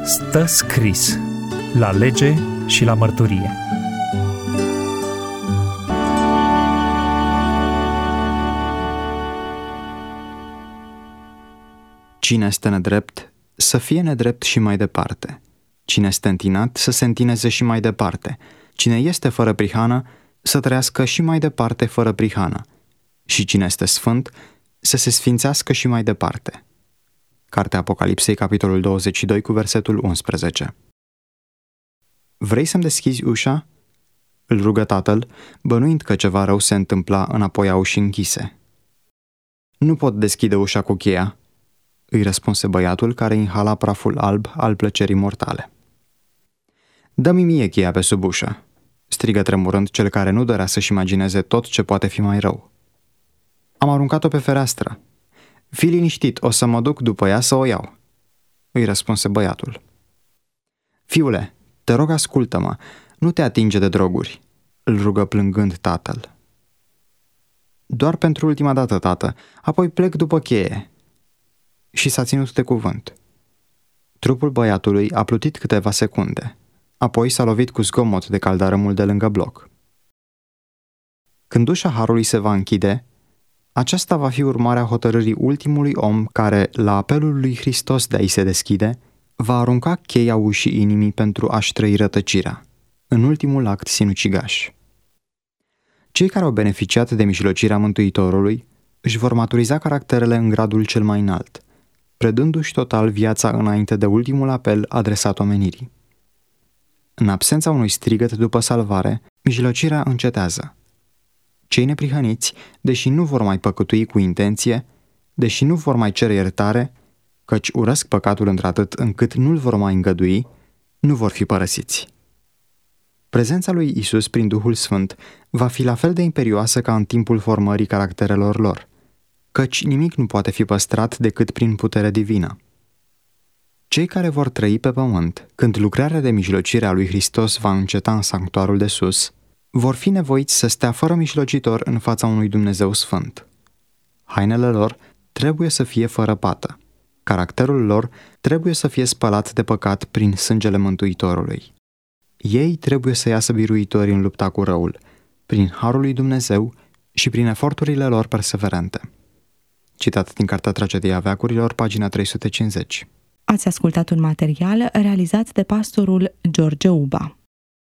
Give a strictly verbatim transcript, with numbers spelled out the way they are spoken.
Stă scris la lege și la mărturie. Cine este nedrept, să fie nedrept și mai departe. Cine este întinat, să se întineze și mai departe. Cine este fără prihană, să trăiască și mai departe fără prihană. Și cine este sfânt, să se sfințească și mai departe. Cartea Apocalipsei, capitolul douăzeci și doi, cu versetul unsprezece. Vrei să-mi deschizi ușa? Îl rugă tatăl, bănuind că ceva rău se întâmpla înapoi a ușii închise. Nu pot deschide ușa cu cheia, îi răspunse băiatul care inhala praful alb al plăcerii mortale. Dă-mi mie cheia pe sub ușă, strigă tremurând cel care nu dorea să-și imagineze tot ce poate fi mai rău. Am aruncat-o pe fereastră. Fii liniștit, o să mă duc după ea să o iau, îi răspunse băiatul. Fiule, te rog, ascultă-mă, nu te atinge de droguri, îl rugă plângând tatăl. Doar pentru ultima dată, tată, apoi plec după cheie. Și s-a ținut de cuvânt. Trupul băiatului a plutit câteva secunde, apoi s-a lovit cu zgomot de caldarâmul de lângă bloc. Când ușa harului se va închide, aceasta va fi urmarea hotărârii ultimului om care, la apelul lui Hristos de a-i se deschide, va arunca cheia ușii inimii pentru a-și trăi rătăcirea, în ultimul act sinucigaș. Cei care au beneficiat de mijlocirea Mântuitorului își vor maturiza caracterele în gradul cel mai înalt, predându-și total viața înainte de ultimul apel adresat omenirii. În absența unui strigăt după salvare, mijlocirea încetează. Cei neprihăniți, deși nu vor mai păcătui cu intenție, deși nu vor mai cere iertare, căci urăsc păcatul într-atât încât nu-l vor mai îngădui, nu vor fi părăsiți. Prezența lui Isus prin Duhul Sfânt va fi la fel de imperioasă ca în timpul formării caracterelor lor, căci nimic nu poate fi păstrat decât prin putere divină. Cei care vor trăi pe pământ, când lucrarea de mijlocire a lui Hristos va înceta în sanctuarul de sus, vor fi nevoiți să stea fără mijlocitor în fața unui Dumnezeu sfânt. Hainele lor trebuie să fie fără pată. Caracterul lor trebuie să fie spălat de păcat prin sângele Mântuitorului. Ei trebuie să iasă biruitori în lupta cu răul, prin harul lui Dumnezeu și prin eforturile lor perseverente. Citat din Cartea Tragedia veacurilor, pagina trei sute cincizeci. Ați ascultat un material realizat de pastorul George Uba.